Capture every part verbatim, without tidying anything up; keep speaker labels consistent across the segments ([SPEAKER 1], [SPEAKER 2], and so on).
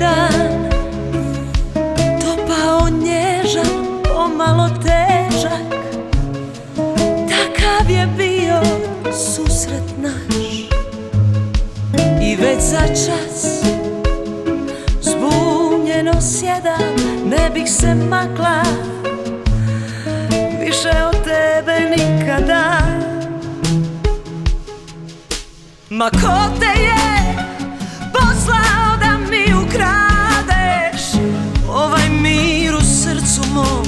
[SPEAKER 1] dan dopao nježan, pomalo težak. Takav je bio susret naš. I već za čas zbunjeno sjedam, ne bih se makla više od tebe nikada. Ma ko te je poslao da mi ukradeš ovaj mir u srcu mom?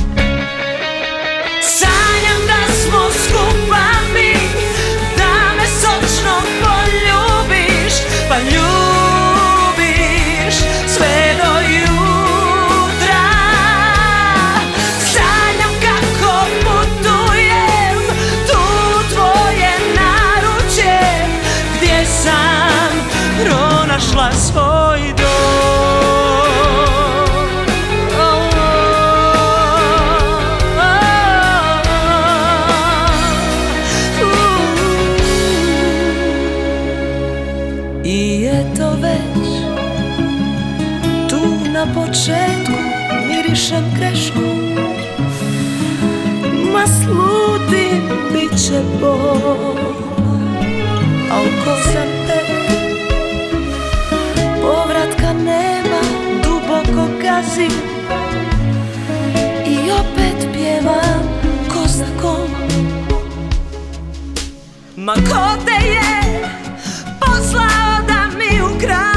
[SPEAKER 1] Sanjam da smo skupa mi, da me sočno poljubiš, pa ljubiš sve do jutra. Sanjam kako putujem tu tvoje naručje, gdje sam pronašla svoj dom. I eto već tu na početku mirišem grešku, ma slutim bit će bol, al ko sam tek, povratka nema, duboko gazim i opet pjevam ko zna kom. Ma ko te je poslao da mi ukradeš